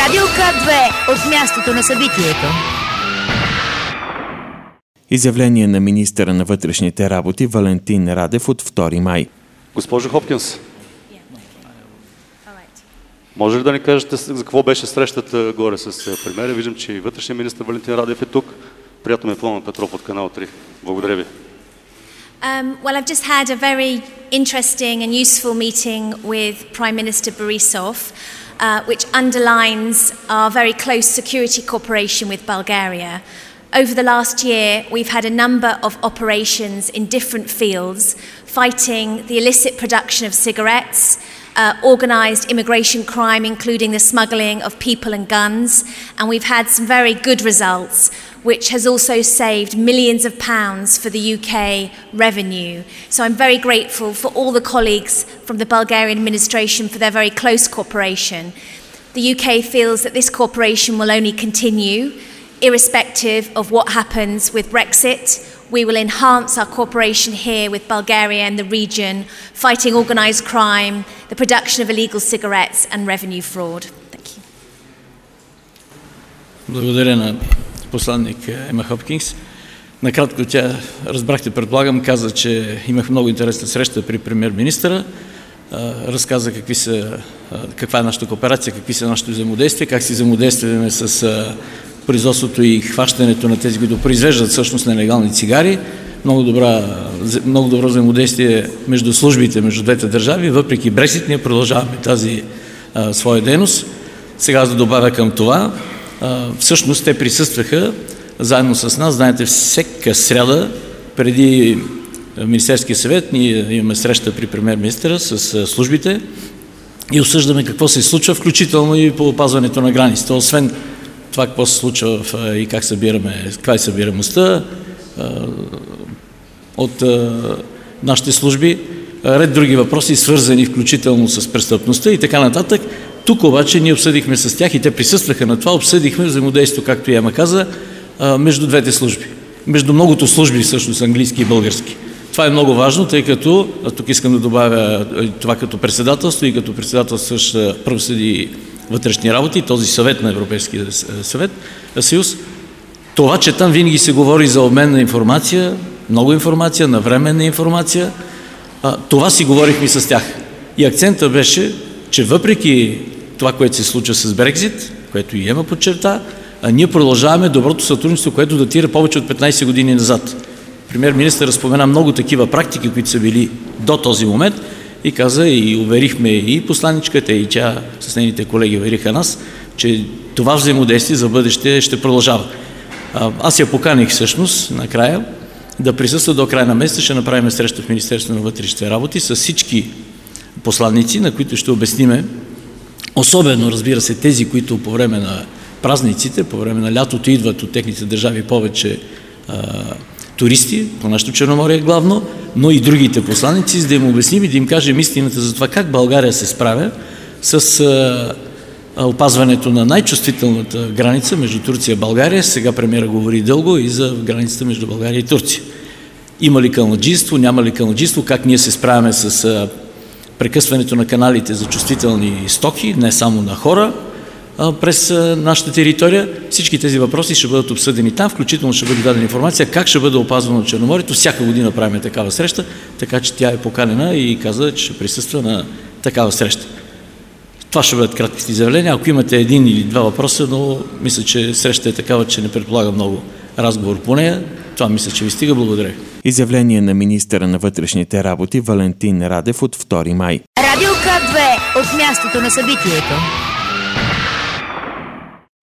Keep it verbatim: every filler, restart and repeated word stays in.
Радио К две от мястото на събитието. Изявление на министъра на вътрешните работи Валентин Радев от втори май. Госпожо Хопкинс, може ли да ни кажете за какво беше срещата горе с премиера? Виждам, че и вътрешният министър Валентин Радев е тук. Приятно ме е Пламен Петров от Канал три. Благодаря ви. Um, well, I've just had a very interesting and useful meeting with Prime Minister Borisov, uh, which underlines our very close security cooperation with Bulgaria. Over the last year, we've had a number of operations in different fields, fighting the illicit production of cigarettes, uh, organised immigration crime, including the smuggling of people and guns, and we've had some very good results, which has also saved millions of pounds for the U K revenue. So I'm very grateful for all the colleagues from the Bulgarian administration for their very close cooperation. The U K feels that this cooperation will only continue, irrespective of what happens with Brexit. We will enhance our cooperation here with Bulgaria and the region, fighting organised crime, the production of illegal cigarettes and revenue fraud. Thank you. Благодаря на посланник Ема Хопкинс. Накратко тя, разбрахте, предполагам, каза, че имах много интересна среща при премиер-министъра. Разказа какви са, каква е нашата кооперация, какви са нашите взаимодействия, как си взаимодействаме с производството и хващането на тези, които произвеждат всъщност нелегални цигари. Много, добра, много добро взаимодействие между службите, между двете държави. Въпреки Брексит, ние продължаваме тази а, своя дейност. Сега да добавя към това, а, всъщност те присъстваха заедно с нас. Знаете, всяка сряда преди Министерския съвет ние имаме среща при премиер-министъра с а, службите и обсъждаме какво се случва, включително и по опазването на границите. Освен това какво се случва в, и как събираме, каква е събираемостта от нашите служби, ред други въпроси, свързани включително с престъпността и така нататък. Тук обаче ние обсъдихме с тях и те присъстваха на това, обсъдихме взаимодействието, както и Ема каза, между двете служби. Между многото служби, всъщност английски и български. Това е много важно, тъй като, а тук искам да добавя това като председателство и като председателстващ правосъдие и вътрешни работи, този съвет на Европейския съвет, съюз, това, че там винаги се говори за обмен на информация, много информация, навременна информация, това си говорихме с тях. И акцента беше, че въпреки това, което се случва с Брекзит, което и Ема подчерта, ние продължаваме доброто сътрудничество, което датира повече от петнайсет години назад. Премиер-министър спомена много такива практики, които са били до този момент, и каза, и уверихме и посланичката, и тя с нейните колеги увериха нас, че това взаимодействие за бъдеще ще продължава. Аз я поканих всъщност накрая да присъства до края на месеца. Ще направим среща в Министерството на вътрешните работи с всички посланници, на които ще обясниме, особено, разбира се, тези, които по време на празниците, по време на лятото идват от техните държави повече а, туристи, по нашото Черноморие главно, но и другите посланици, за да им обясним и да им кажем истината за това как България се справя с а, опазването на най-чувствителната граница между Турция и България. Сега премиера говори дълго и за границата между България и Турция. Има ли кълнаджийство, няма ли кълнаджийство, как ние се справяме с а, прекъсването на каналите за чувствителни стоки, не само на хора, през нашата територия. Всички тези въпроси ще бъдат обсъдени там, включително ще бъде дадена информация как ще бъде опазвано Черноморието. Всяка година правим такава среща, така че тя е поканена и каза, че ще присъства на такава среща. Това ще бъдат кратките изявления. Ако имате един или два въпроса, но мисля, че среща е такава, че не предполага много разговор по нея. Това мисля, че ви стига. Благодаря. Изявление на министъра на вътрешните работи Валентин Радев от втори май. Радио К две от мястото на събитието.